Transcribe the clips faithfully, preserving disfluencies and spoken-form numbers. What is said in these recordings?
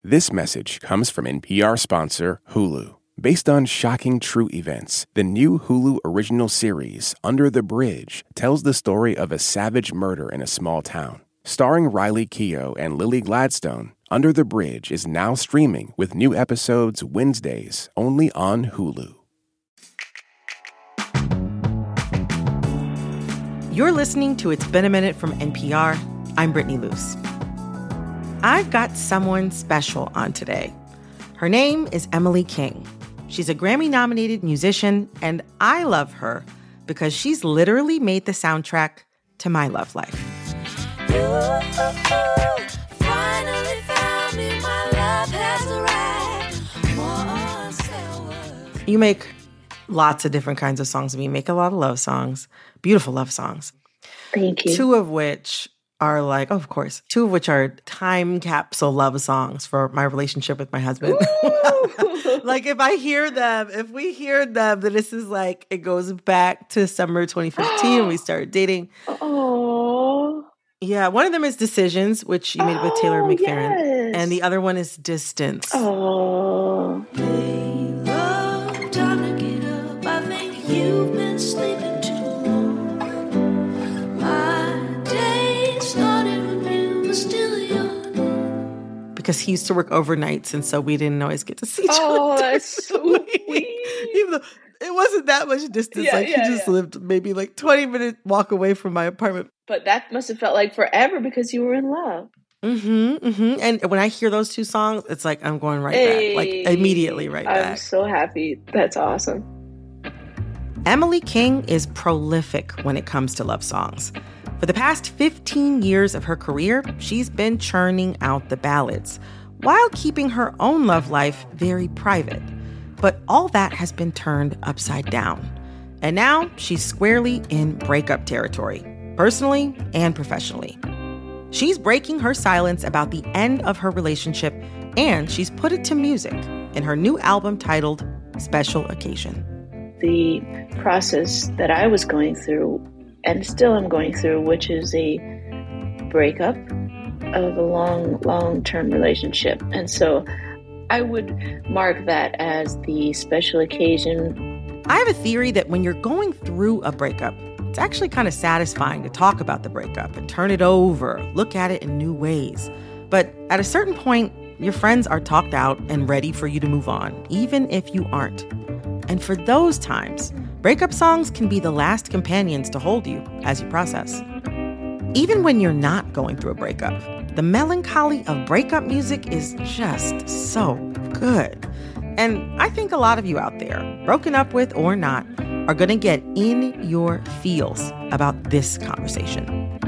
This message comes from N P R sponsor Hulu. Based on shocking true events, the new Hulu original series, Under the Bridge, tells the story of a savage murder in a small town. Starring Riley Keough and Lily Gladstone, Under the Bridge is now streaming with new episodes Wednesdays only on Hulu. You're listening to It's Been a Minute from N P R. I'm Brittany Luce. I've got someone special on today. Her name is Emily King. She's a Grammy-nominated musician, and I love her because she's literally made the soundtrack to my love life. You finally found me, my love has arrived. You make lots of different kinds of songs. You make a lot of love songs, beautiful love songs. Thank you. Two of which are like, oh, of course, two of which are time capsule love songs for my relationship with my husband. Like if I hear them, if we hear them, then this is like, it goes back to summer twenty fifteen when we started dating. Oh. Yeah, one of them is Decisions, which you made with Taylor Oh, McFerrin. yes. And the other one is Distance. Oh. Hey, love, time to get up. I think you've been sleeping too long. My day started when you were still young. Because he used to work overnights, and so we didn't always get to see each other. Oh, that's so sweet. Even though it wasn't that much distance. Yeah, like yeah, he just yeah. lived maybe like twenty minute walk away from my apartment. But that must have felt like forever because you were in love. Mm-hmm, mm-hmm. And when I hear those two songs, it's like I'm going right Hey, back. Like immediately right I'm back. so happy. That's awesome. Emily King is prolific when it comes to love songs. For the past fifteen years of her career, she's been churning out the ballads while keeping her own love life very private. But all that has been turned upside down. And now she's squarely in breakup territory, personally and professionally. She's breaking her silence about the end of her relationship, and she's put it to music in her new album titled Special Occasion. The process that I was going through, and still am going through, which is a breakup of a long, long-term relationship. And so I would mark that as the special occasion. I have a theory that when you're going through a breakup, it's actually kind of satisfying to talk about the breakup and turn it over, look at it in new ways. But at a certain point, your friends are talked out and ready for you to move on, even if you aren't. And for those times, breakup songs can be the last companions to hold you as you process. Even when you're not going through a breakup, the melancholy of breakup music is just so good. And I think a lot of you out there, broken up with or not, are going to get in your feels about this conversation.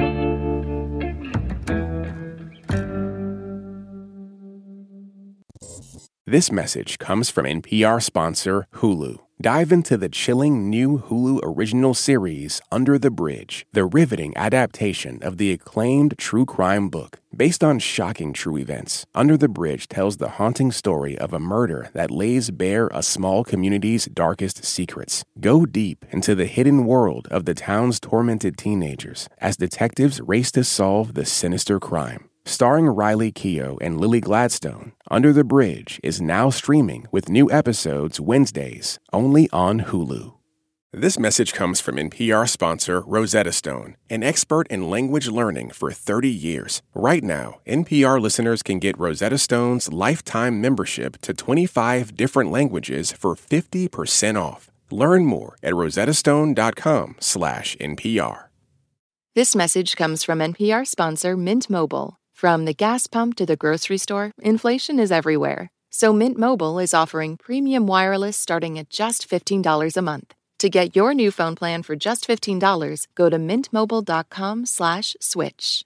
This message comes from N P R sponsor Hulu. Dive into the chilling new Hulu original series, Under the Bridge, the riveting adaptation of the acclaimed true crime book. Based on shocking true events, Under the Bridge tells the haunting story of a murder that lays bare a small community's darkest secrets. Go deep into the hidden world of the town's tormented teenagers as detectives race to solve the sinister crime. Starring Riley Keough and Lily Gladstone, Under the Bridge is now streaming with new episodes Wednesdays only on Hulu. This message comes from N P R sponsor Rosetta Stone, an expert in language learning for thirty years. Right now, N P R listeners can get Rosetta Stone's lifetime membership to twenty-five different languages for fifty percent off. Learn more at rosettastone.com slash NPR. This message comes from N P R sponsor Mint Mobile. From the gas pump to the grocery store, inflation is everywhere. So Mint Mobile is offering premium wireless starting at just fifteen dollars a month. To get your new phone plan for just fifteen dollars, go to mintmobile.com slash switch.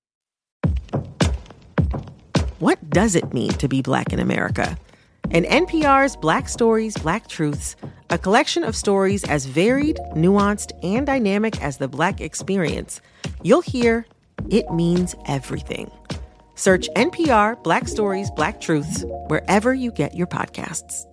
What does it mean to be Black in America? In N P R's Black Stories, Black Truths, a collection of stories as varied, nuanced, and dynamic as the Black experience, you'll hear it means everything. Search N P R Black Stories, Black Truths wherever you get your podcasts.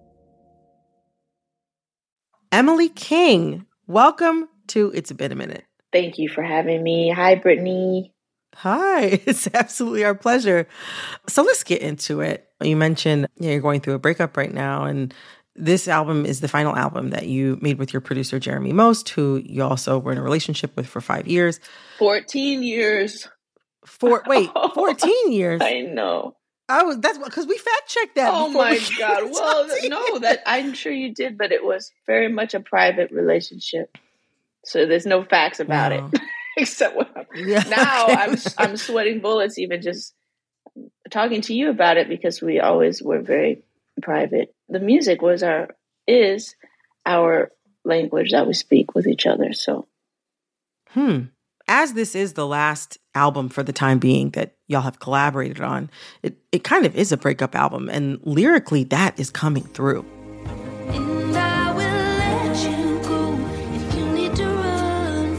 Emily King, welcome to It's Been a Minute. Thank you for having me. Hi, Brittany. Hi, it's absolutely our pleasure. So let's get into it. You mentioned you know, you're going through a breakup right now, and this album is the final album that you made with your producer, Jeremy Most, who you also were in a relationship with for five years. fourteen years. For wait, fourteen years. I know. I was that's because we fact checked that. Oh before my we God. Well, no, that I'm sure you did, but it was very much a private relationship. So there's no facts about Wow. it. Except what I'm, Yeah, now okay. I'm I'm sweating bullets even just talking to you about it because we always were very private. The music was our is our language that we speak with each other. So Hmm. As this is the last album for the time being that y'all have collaborated on, it, it kind of is a breakup album. And lyrically, that is coming through. And I will let you go if you need to run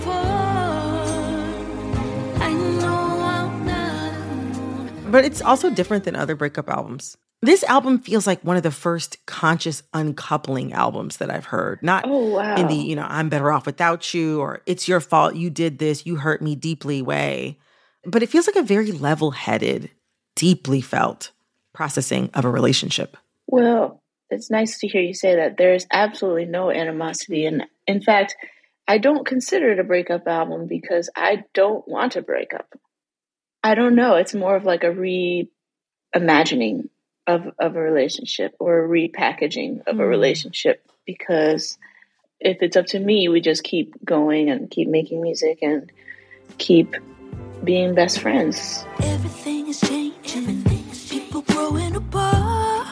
for. I know I'm not. But it's also different than other breakup albums. This album feels like one of the first conscious uncoupling albums that I've heard. Not oh wow. in the, you know, I'm better off without you, or it's your fault, you did this, you hurt me deeply way. But it feels like a very level-headed, deeply felt processing of a relationship. Well, it's nice to hear you say that. There's absolutely no animosity. And in fact, I don't consider it a breakup album because I don't want to break up. I don't know. It's more of like a reimagining of, of a relationship or a repackaging of a Hmm. relationship. Because if it's up to me, we just keep going and keep making music and keep being best friends. Everything is changing. People growing apart.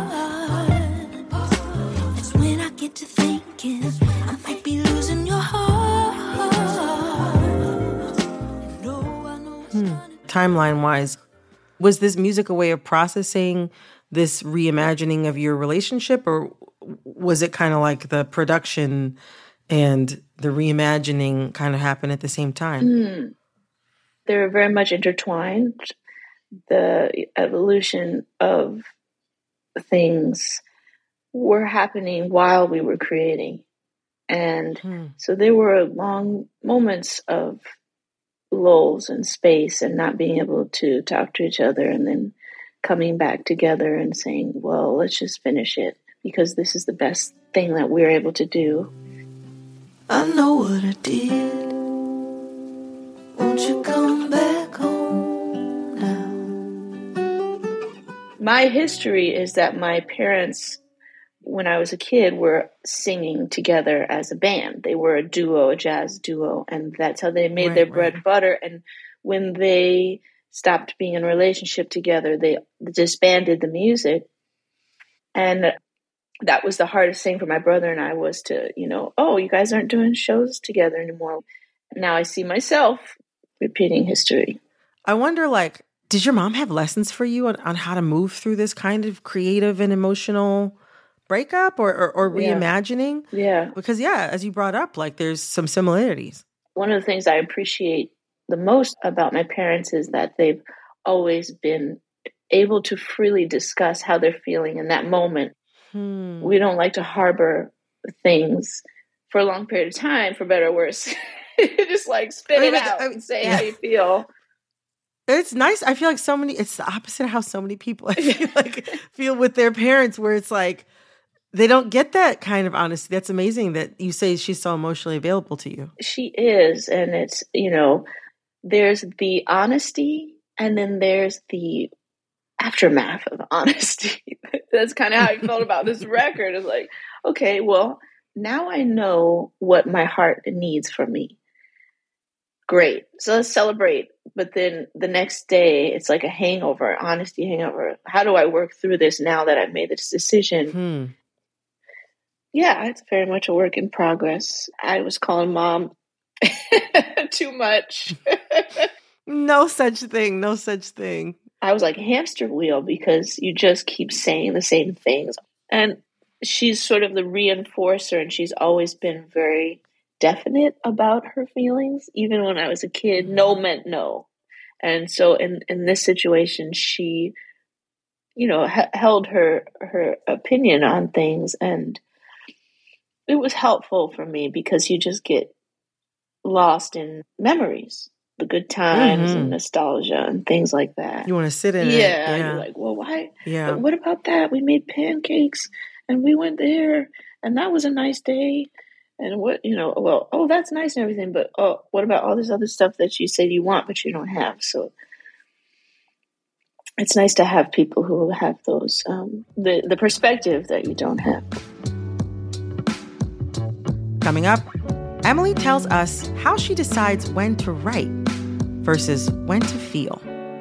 It's when I get to thinking I might be losing your heart. No, I know it's Hmm. funny. Timeline-wise, was this music a way of processing this reimagining of your relationship, or was it kind of like the production and the reimagining kind of happen at the same time? Hmm. They're very much intertwined. The evolution of things were happening while we were creating. And Hmm. so there were long moments of lulls and space and not being able to talk to each other, and then coming back together and saying, well, let's just finish it because this is the best thing that we're able to do. I know what I did. Won't you come back home now? My history is that my parents, when I was a kid, were singing together as a band. They were a duo, a jazz duo, and that's how they made Right, their bread right. and butter. And when they stopped being in a relationship together, they disbanded the music. And that was the hardest thing for my brother and I, was to, you know, oh, you guys aren't doing shows together anymore. Now I see myself repeating history. I wonder, like, did your mom have lessons for you on, on how to move through this kind of creative and emotional breakup or, or, or Yeah. reimagining? Yeah. Because, yeah, as you brought up, like, there's some similarities. One of the things I appreciate the most about my parents is that they've always been able to freely discuss how they're feeling in that moment. Hmm. We don't like to harbor things for a long period of time, for better or worse. Just like spit I mean, it but- out I- and say yeah. how you feel. It's nice. I feel like so many, it's the opposite of how so many people I feel like feel with their parents, where it's like they don't get that kind of honesty. That's amazing that you say she's so emotionally available to you. She is. And it's, you know, there's the honesty and then there's the aftermath of honesty. That's kind of how I felt about this record. It's like, okay, well, now I know what my heart needs from me. Great. So let's celebrate. But then the next day, it's like a hangover, honesty hangover. How do I work through this now that I've made this decision? Hmm. Yeah, it's very much a work in progress. I was calling mom too much. No such thing. No such thing. I was like a hamster wheel because you just keep saying the same things. And she's sort of the reinforcer, and she's always been very definite about her feelings. Even when I was a kid, no meant no. And so in, in this situation, she, you know, h- held her, her opinion on things, and it was helpful for me because you just get lost in memories. the good times Mm-hmm. and nostalgia and things like that. You want to sit in yeah, it. Yeah. You're like, well, why? Yeah. But what about that? We made pancakes and we went there and that was a nice day. And what, you know, well, oh, that's nice and everything. But oh, what about all this other stuff that you said you want, but you don't have? So it's nice to have people who have those, um, the, the perspective that you don't have. Coming up, Emily tells us how she decides when to write versus when to feel.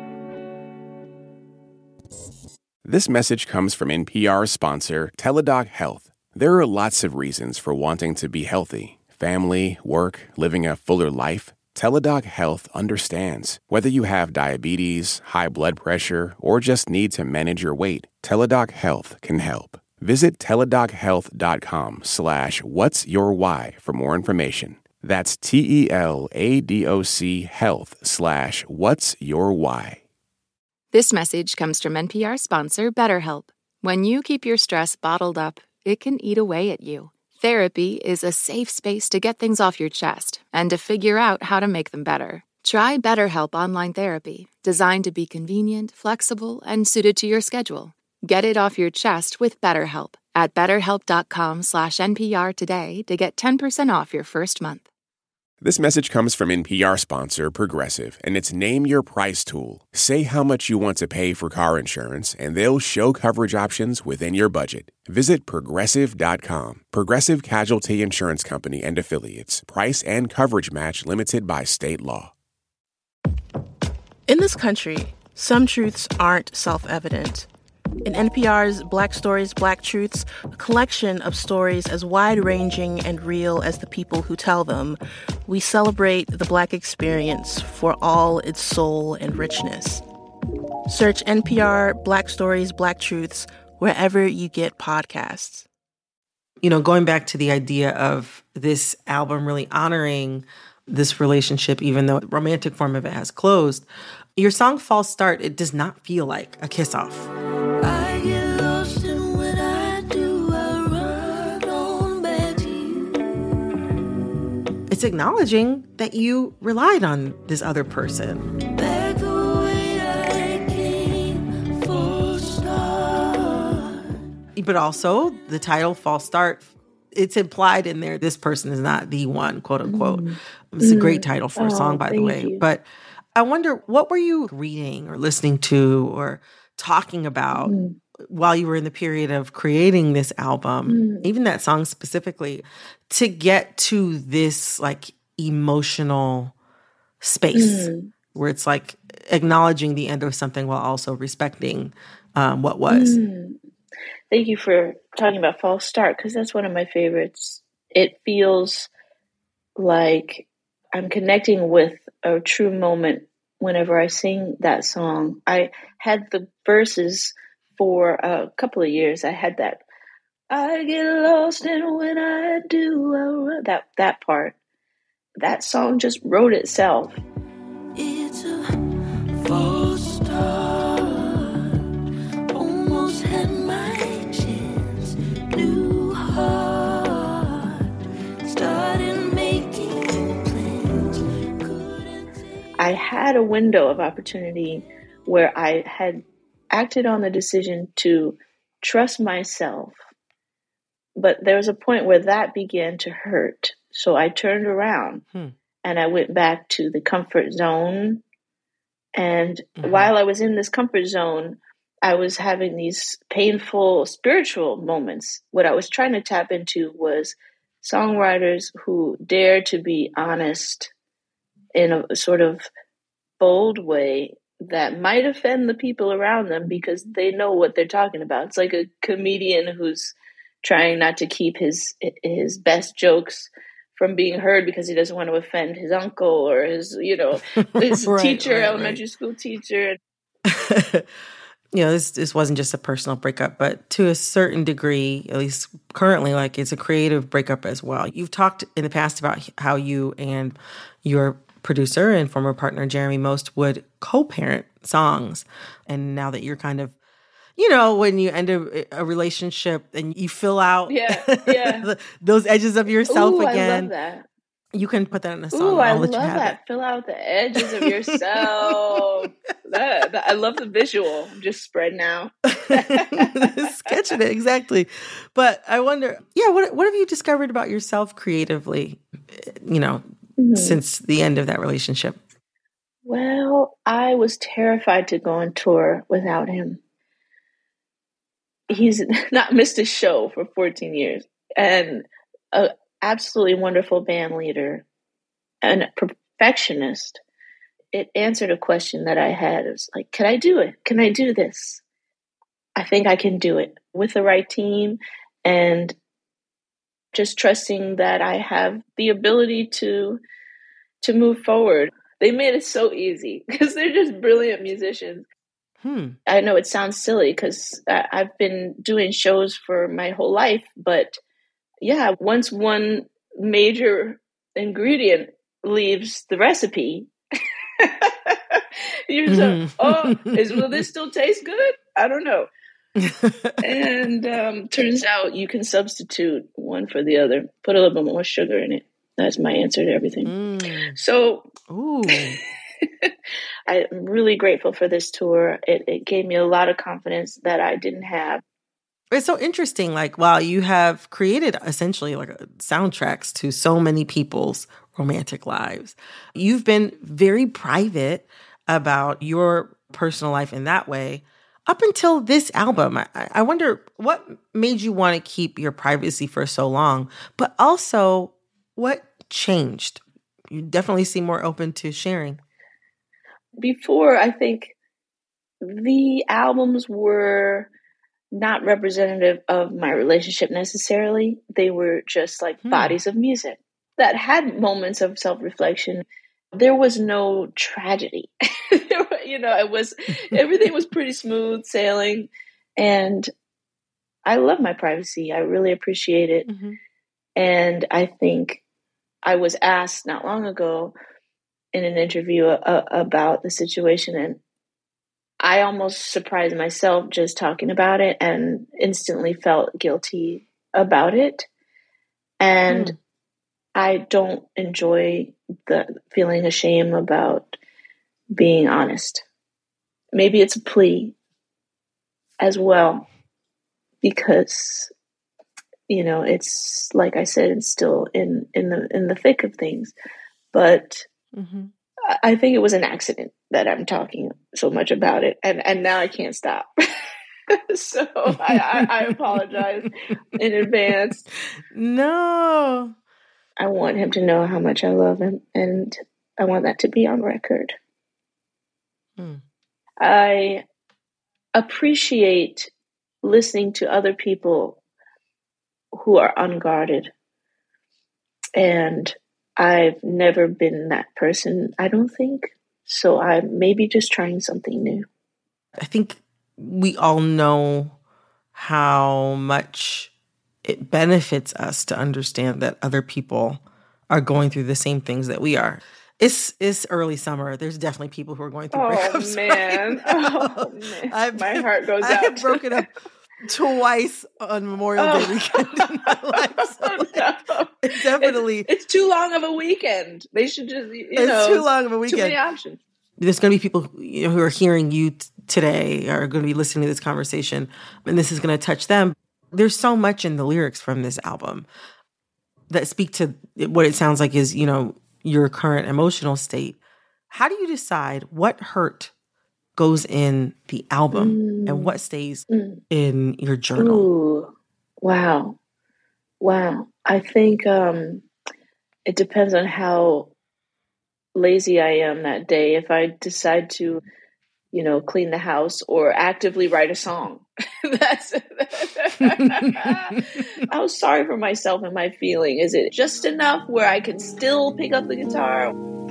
This message comes from N P R sponsor Teladoc Health. There are lots of reasons for wanting to be healthy. Family, work, living a fuller life. Teladoc Health understands. Whether you have diabetes, high blood pressure, or just need to manage your weight, Teladoc Health can help. Visit teladochealth.com slash what's your why for more information. That's T-E-L-A-D-O-C health slash what's your why. This message comes from N P R sponsor BetterHelp. When you keep your stress bottled up, it can eat away at you. Therapy is a safe space to get things off your chest and to figure out how to make them better. Try BetterHelp Online Therapy, designed to be convenient, flexible, and suited to your schedule. Get it off your chest with BetterHelp at betterhelp.com slash NPR today to get ten percent off your first month. This message comes from N P R sponsor Progressive, and it's Name Your Price tool. Say how much you want to pay for car insurance, and they'll show coverage options within your budget. Visit Progressive dot com. Progressive Casualty Insurance Company and Affiliates. Price and coverage match limited by state law. In this country, some truths aren't self-evident. In N P R's Black Stories, Black Truths, a collection of stories as wide-ranging and real as the people who tell them, we celebrate the Black experience for all its soul and richness. Search N P R Black Stories, Black Truths wherever you get podcasts. You know, going back to the idea of this album really honoring this relationship, even though the romantic form of it has closed, your song False Start, it does not feel like a kiss-off. I get lost in what I do. I run on back to you. It's acknowledging that you relied on this other person. Back the way I came, false start. But also, the title False Start, it's implied in there, this person is not the one, quote unquote. Mm. It's a great title for a song, Oh, by the thank way. you. But I wonder, what were you reading or listening to or talking about Mm. while you were in the period of creating this album, Mm. even that song specifically, to get to this like emotional space Mm. where it's like acknowledging the end of something while also respecting um, what was? Mm. Thank you for talking about False Start, because that's one of my favorites. It feels like I'm connecting with a true moment whenever I sing that song. I had the verses for a couple of years. I had that, I get lost in when I do, I run, that, that part. That song just wrote itself. It's a false start. Almost had my chance. New heart. Started making plans. Couldn't take I had a window of opportunity where I had acted on the decision to trust myself. But there was a point where that began to hurt. So I turned around Hmm. and I went back to the comfort zone. And Mhm. while I was in this comfort zone, I was having these painful spiritual moments. What I was trying to tap into was songwriters who dare to be honest in a sort of bold way that might offend the people around them because they know what they're talking about. It's like a comedian who's trying not to keep his his best jokes from being heard because he doesn't want to offend his uncle or his, you know, his Right, teacher, right, elementary right. school teacher. You know, this this wasn't just a personal breakup, but to a certain degree, at least currently, like it's a creative breakup as well. You've talked in the past about how you and your producer and former partner Jeremy Most would co-parent songs, and now that you're kind of, you know, when you end a, a relationship and you fill out Yeah, yeah. the- those edges of yourself Ooh, again. I love that. You can put that in a song. Ooh, I I'll love let you have that. it. Fill out the edges of yourself. that, that, I love the visual. Just spreading out. Sketching it, exactly. But I wonder, yeah, what what have you discovered about yourself creatively, you know, mm-hmm. since the end of that relationship? Well, I was terrified to go on tour without him. He's not missed a show for fourteen years, and an absolutely wonderful band leader and a perfectionist. It answered a question that I had. It was like, can I do it? Can I do this? I think I can do it with the right team and just trusting that I have the ability to to move forward. They made it so easy because they're just brilliant musicians. Hmm. I know it sounds silly because I've been doing shows for my whole life, but yeah, once one major ingredient leaves the recipe, you're mm-hmm. so, oh, is, will this still taste good? I don't know. And um, turns out you can substitute one for the other. Put a little bit more sugar in it. That's my answer to everything. Mm. So, ooh. I'm really grateful for this tour. It, it gave me a lot of confidence that I didn't have. It's so interesting. Like, wow, you have created essentially like soundtracks to so many people's romantic lives. You've been very private about your personal life in that way up until this album. I, I wonder what made you want to keep your privacy for so long, but also what changed? You definitely seem more open to sharing. Before, I think the albums were not representative of my relationship necessarily. They were just like hmm. bodies of music that had moments of self-reflection. There was no tragedy. You know, it was, everything was pretty smooth sailing. And I love my privacy. I really appreciate it. Mm-hmm. And I think I was asked not long ago in an interview uh, about the situation, and I almost surprised myself just talking about it and instantly felt guilty about it. And mm. I don't enjoy the feeling ashamed about being honest. Maybe it's a plea as well, because, you know, it's like I said, it's still in, in the in the thick of things. But mm-hmm. I think it was an accident that I'm talking so much about it, and, and now I can't stop. So I, I, I apologize in advance. No. I want him to know how much I love him, and I want that to be on record. Hmm. I appreciate listening to other people who are unguarded, and I've never been that person, I don't think. So I'm maybe just trying something new. I think we all know how much it benefits us to understand that other people are going through the same things that we are. It's it's early summer. There's definitely people who are going through oh, breakups. Man. Right now. Oh man! I've, My heart goes I out. I have broken up twice on Memorial Day oh. weekend in my life. So oh, no. It's definitely it's, it's too long of a weekend. They should just you it's know too long of a weekend. Too many options. There's going to be people who, you know, who are hearing you t- today are going to be listening to this conversation, and this is going to touch them. There's so much in the lyrics from this album that speak to what it sounds like is, you know, your current emotional state. How do you decide what hurt goes in the album mm. and what stays mm. in your journal? Ooh. Wow. Wow. I think um, it depends on how lazy I am that day. If I decide to, you know, clean the house or actively write a song, that's I was sorry for myself and my feeling. Is it just enough where I can still pick up the guitar?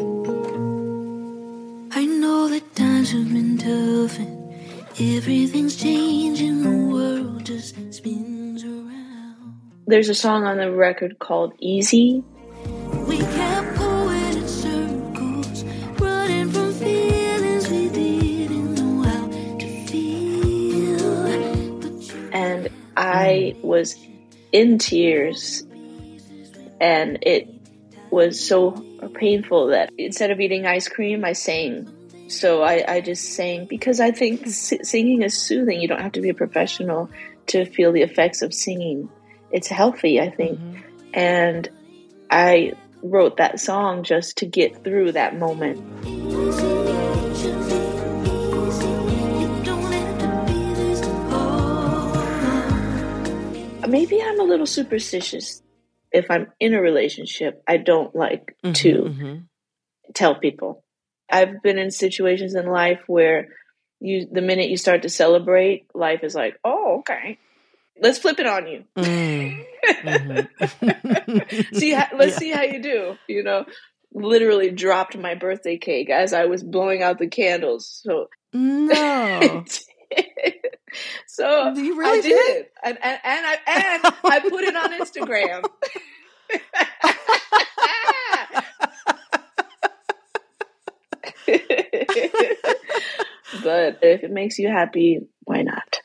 I know that times have been tough and everything's changing. The world just spins around. There's a song on the record called Easy. We kept going in circles, running from feelings we didn't know how to feel. And I was in tears, and it was so painful that instead of eating ice cream, I sang. So I, I just sang because I think singing is soothing. You don't have to be a professional to feel the effects of singing. It's healthy, I think. Mm-hmm. And I wrote that song just to get through that moment. Maybe I'm a little superstitious. If I'm in a relationship, I don't like mm-hmm, to mm-hmm. tell people. I've been in situations in life where you, the minute you start to celebrate, life is like, oh, okay, let's flip it on you. Mm. Mm-hmm. see, how, let's yeah. see how you do. You know, literally dropped my birthday cake as I was blowing out the candles. So no. So you really I did, did? And, and and I and I put it on Instagram. But if it makes you happy, why not?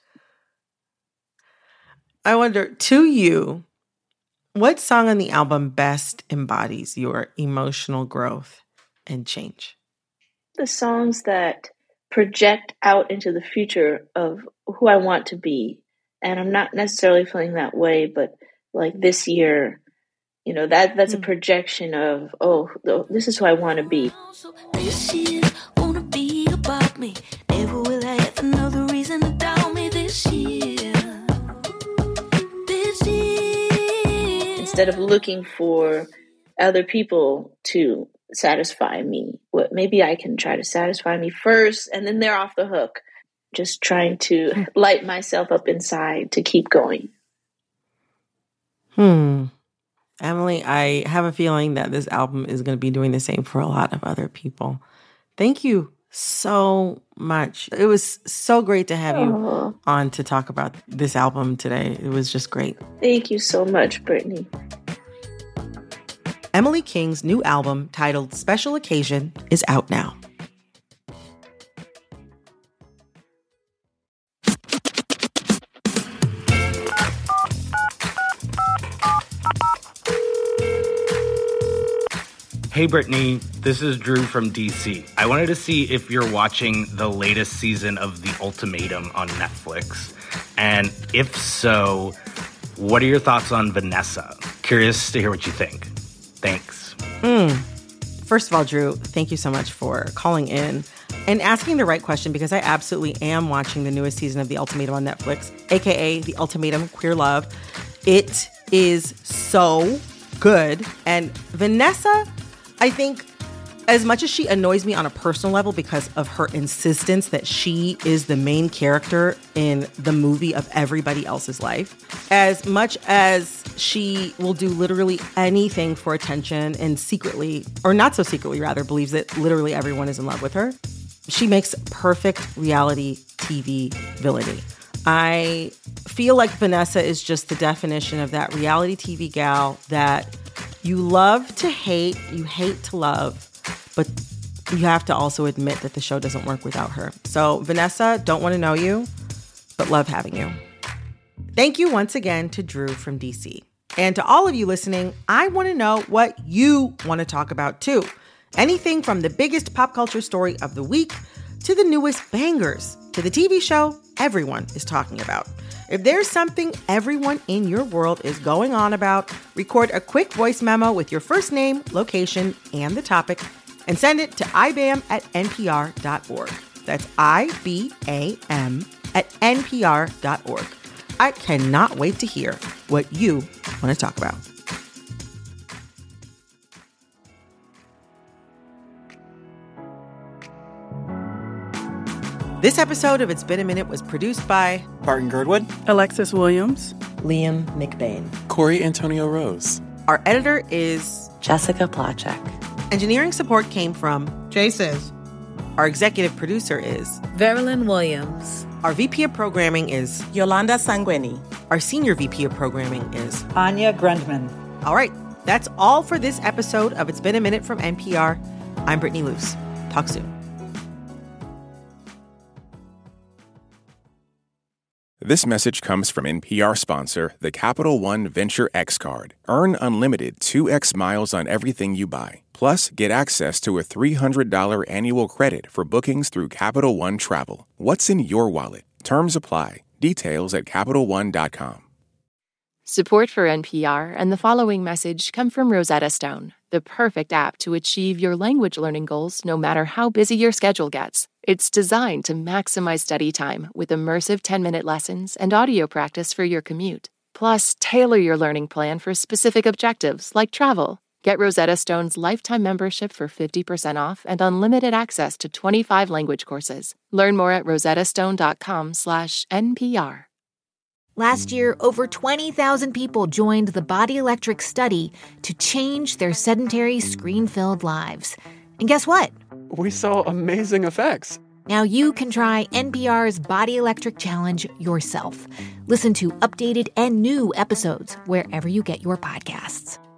I wonder, to you, what song on the album best embodies your emotional growth and change? The songs that project out into the future of who I want to be. And I'm not necessarily feeling that way, but like this year, you know, that that's mm. a projection of, oh, this is who I want to be. This year wanna be about me. Never will I have another reason to doubt me this year. This year. Instead of looking for other people to satisfy me, what maybe I can try to satisfy me first, and then they're off the hook. Just trying to light myself up inside to keep going. Hmm. Emily, I have a feeling that this album is going to be doing the same for a lot of other people. Thank you so much. It was so great to have you oh. on to talk about this album today. It was just great. Thank you so much, Brittany. Emily King's new album, titled Special Occasion, is out now. Hey Brittany, this is Drew from D C. I wanted to see if you're watching the latest season of The Ultimatum on Netflix. And if so, what are your thoughts on Vanessa? Curious to hear what you think. Thanks. Mm. First of all, Drew, thank you so much for calling in and asking the right question, because I absolutely am watching the newest season of The Ultimatum on Netflix, a k a. The Ultimatum Queer Love. It is so good. And Vanessa, I think, as much as she annoys me on a personal level because of her insistence that she is the main character in the movie of everybody else's life, as much as she will do literally anything for attention and secretly, or not so secretly rather, believes that literally everyone is in love with her, she makes perfect reality T V villainy. I feel like Vanessa is just the definition of that reality T V gal that you love to hate, you hate to love, but you have to also admit that the show doesn't work without her. So Vanessa, don't want to know you, but love having you. Thank you once again to Drew from D C. And to all of you listening, I want to know what you want to talk about too. Anything from the biggest pop culture story of the week to the newest bangers to the T V show everyone is talking about. If there's something everyone in your world is going on about, record a quick voice memo with your first name, location, and the topic, and send it to I B A M at N P R dot org. That's I B A M at N P R dot org. I cannot wait to hear what you want to talk about. This episode of It's Been a Minute was produced by Barton Girdwood, Alexis Williams, Liam McBain, Corey Antonio Rose. Our editor is Jessica Plachek. Engineering support came from Jay Says. Our executive producer is Verilyn Williams. Our V P of programming is Yolanda Sanguini. Our senior V P of programming is Anya Grundman. All right, that's all for this episode of It's Been a Minute from N P R. I'm Brittany Luce. Talk soon. This message comes from N P R sponsor, the Capital One Venture X Card. Earn unlimited two x miles on everything you buy. Plus, get access to a three hundred dollars annual credit for bookings through Capital One Travel. What's in your wallet? Terms apply. Details at Capital One dot com. Support for N P R and the following message come from Rosetta Stone, the perfect app to achieve your language learning goals no matter how busy your schedule gets. It's designed to maximize study time with immersive ten-minute lessons and audio practice for your commute. Plus, tailor your learning plan for specific objectives like travel. Get Rosetta Stone's lifetime membership for fifty percent off and unlimited access to twenty-five language courses. Learn more at rosettastone.com slash NPR. Last year, over twenty thousand people joined the Body Electric study to change their sedentary, screen-filled lives. And guess what? We saw amazing effects. Now you can try N P R's Body Electric Challenge yourself. Listen to updated and new episodes wherever you get your podcasts.